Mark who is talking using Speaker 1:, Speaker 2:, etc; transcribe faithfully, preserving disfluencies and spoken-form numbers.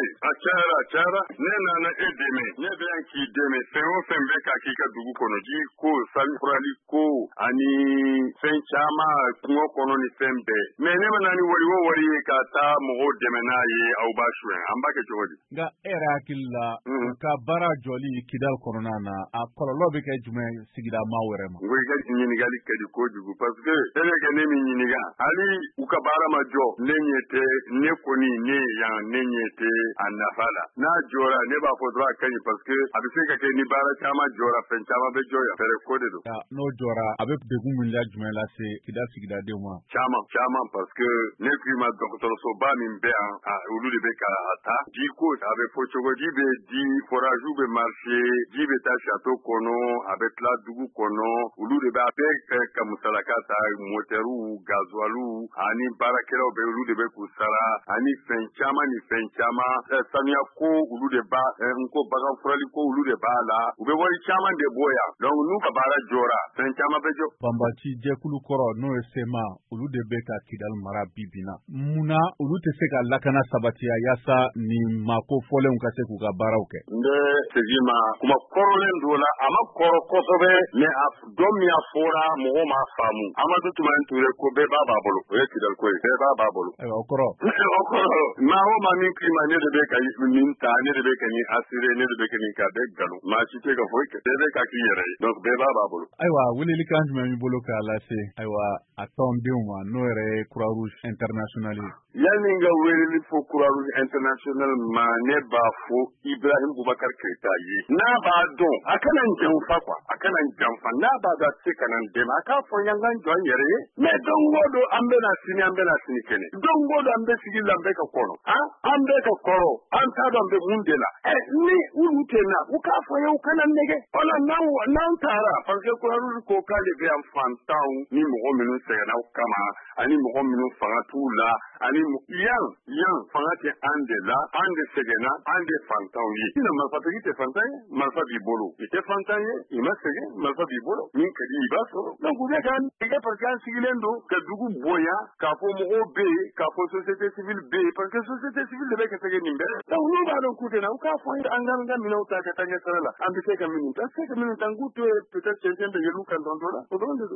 Speaker 1: a cayara a cayara ne nana e dɛmɛ ne bɛ yan k'i dɛmɛ fɛn o fɛn bɛ ka k'i ka dugu kɔnɔ ji ko sanfurali ko ani fɛn caman kungo kɔnɔ ni fɛn bɛɛ mɛ ne bɛ na ni wari o wari ye ka taa mɔgɔw dɛmɛ n'a ye aw b'a suɲɛ an b'a kɛ cogo di.
Speaker 2: nka e yɛrɛ hakili la u ka baara jɔli Kidal kɔnɔna na a kɔlɔlɔ bɛ kɛ jumɛn sigida maa wɛrɛ ma.
Speaker 1: n ko i ka ɲininkali ka di kojugu parce que e bɛ kɛ ne min ɲininka hali u ka baara ma jɔ ne ɲɛ tɛ ne kɔni ne ye yan ne ɲɛ tɛ a nafa la n'a jɔra ne b'a fɔ dɔrɔn a ka ɲi parce que a bɛ se ka kɛ ni baara caman jɔra fɛn caman bɛ jɔ yan fɛrɛ ko de don.
Speaker 2: n'o jɔra a bɛ degun min jumɛn lase Kidal sigidadenw ma.
Speaker 1: caman caman parce que ne k'i ma dɔgɔtɔrɔsoba min bɛ yan olu de bɛ ka a ta ji ko a bɛ fɔ cogo ji bɛ di forage bɛ marché ji bɛ taa château kɔnɔ a bɛ tila dugu kɔnɔ olu de b'a bɛɛ ka musalaka ta motɛriw gasoiliw ani baarakɛlaw bɛ olu de bɛ k'u sara ani fɛn caman ni fɛn caman sanuya ko olu de b'a n ko bagan furali ko olu de b'a la u bɛ wari caman de bɔ yan donc n'u ka baara jɔra fɛn caman bɛ jɔ.
Speaker 2: Banbaci jɛkulu kɔrɔ n'o ye sema olu de bɛ ka Kidal mara bi bi na munna olu tɛ se ka lakana sabatiya yaasa nin maako fɔlenw ka se k'u ka baaraw kɛ.
Speaker 1: n bɛ segin ma kuma kɔrɔlen dɔ la a ma kɔrɔ kosɛbɛ mɛ a dɔ min a fɔra mɔgɔw m'a faamu Amadu Tumani Ture ko bɛɛ b'a b'a bolo o ye Kidal ko ye bɛɛ b'a b'a bolo.
Speaker 2: ayiwa o kɔrɔ.
Speaker 1: o kɔrɔ maa o maa min k'i ma ne de bɛ ka nin ta ne de bɛ ka nin assuré ne de bɛ ka nin k'a bɛɛ nkalon maa si tɛ ka foyi kɛ bɛɛ bɛ ka k'i yɛrɛ ye donc bɛɛ b'a b'a bolo.
Speaker 2: ayiwa welelikan jumɛn b'i bolo k'a lase ayiwa a tɔndenw ma n'o yɛrɛ ye Croix Rouge International ye.
Speaker 1: yanni n ka weleli fo Croix Rouge International ma ne b'a fo Ibrahim Boubacar Keita ye n'a b'a dɔn a kana n janfa quoi a kana n janfa n'a b'a dɔn a tɛ se ka na n dɛmɛ a k'a fɔ n yan ka n jɔ n yɛrɛ ye mais don o don an bɛna sini an bɛna sini kɛnɛ don o don an bɛ sigi la an bɛ ka kɔrɔ han an bɛ ka kɔrɔ an t'a dɔn an bɛ mun de la ɛ ni olu tɛ na u k'a fɔ ye u kana nɛgɛ wala n'an n'an taara parce que Croix Rouge ko k'ale bɛ yan fantanw ni mɔgɔ minnu sɛgɛnna kama ani mɔgɔ minnu fanga t'u la ani yan yan fanga tɛ an de la an de sɛgɛnna an de fantanw ye sinon marifatigi tɛ fantan ye marifa b'i bolo i tɛ fantan ye i ma sɛgɛn marifa b'i bolo min ka di i b'a sɔrɔ donc u bɛ k'an nɛgɛ parce que an sigilen don ka dugu bonya k'a fɔ mɔgɔw bɛ yen k'a fɔ société civile bɛ yen parce que société civile de bɛ ka sɛgɛn nin bɛɛ donc n'u b'a dɔn k'u tɛ na u k'a fɔ an ka an ka minɛnw ta ka taa ɲɛsira la an bɛ se ka minnu ta se ka minnu ta n k'u to yen peut-être cɛncɛn bɛ yɛl'u kan dɔɔnin dɔɔnin o dɔrɔn de don.